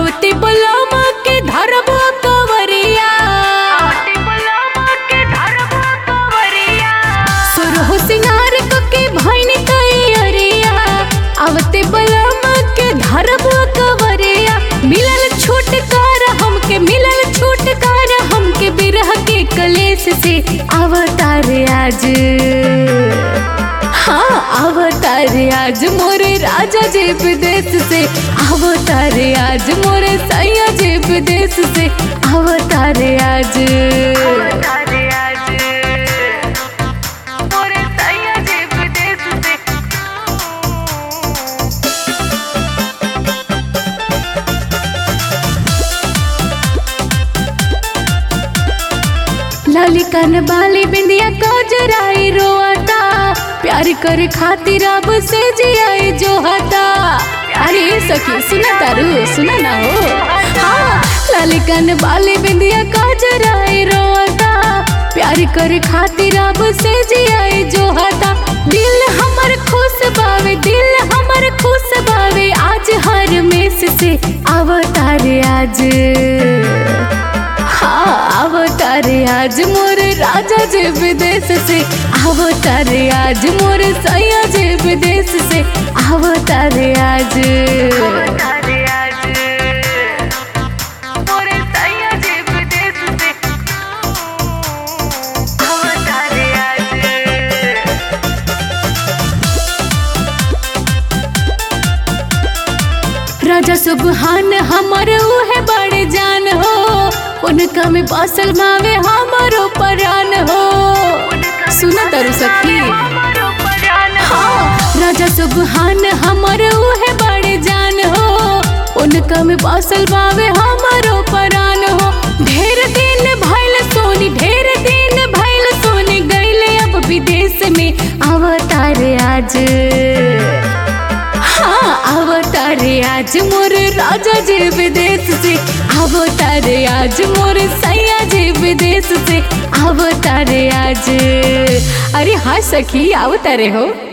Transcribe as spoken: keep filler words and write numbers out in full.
आवते बलमा के धरबो कवरिया सुरहो सिंगार के भैनी तैयारिया आवते बलमा के धरबो कवरिया मिलल छुटकार हमके मिलल छुटकार हमके बिरह के कलेश से अवतार आज हाँ अवतार आज मोरे राजा जी विदेश से अवतार आज मोरे सैया जी विदेश से अवतार आज मोरे सैया जी विदेश से लाली कान बाली बिंदिया काजराई रोआता प्यार करे खातिर अब से जियाए जो हता अरे सखी सुना तारू सुना ना हो हाँ लाली कान बाली बिंदिया काजराई रोआता प्यार करे खातिर अब से जियाए जो हता दिल हमर खुश बावे दिल हमर खुश बावे आज हर मेस से अवतार आज हाँ अवतार आज मोरे राजा जी विदेश से अवतार आज मोरे सैया जी विदेश से अवतार आज मोरे सैया जी विदेश से अवतार आज राजा सुबहान हमारे उहे बड़े जान हो उनका में बासल मावे हमारो परान हो सुना तारू सखी हाँ राजा सुबहान हमारे उहे बड़े जान हो उनका में बासल मावे हमारो परान हो ढेर दिन भइल सोनी ढेर दिन भइल सोनी गइले अब विदेश में अवतार आज हाँ अवतार आज मोरे राजा जी विदेश से अवतार आज मोरे सैया जी विदेश से अवतार आज अरे हाँ सखी अवतारे हो।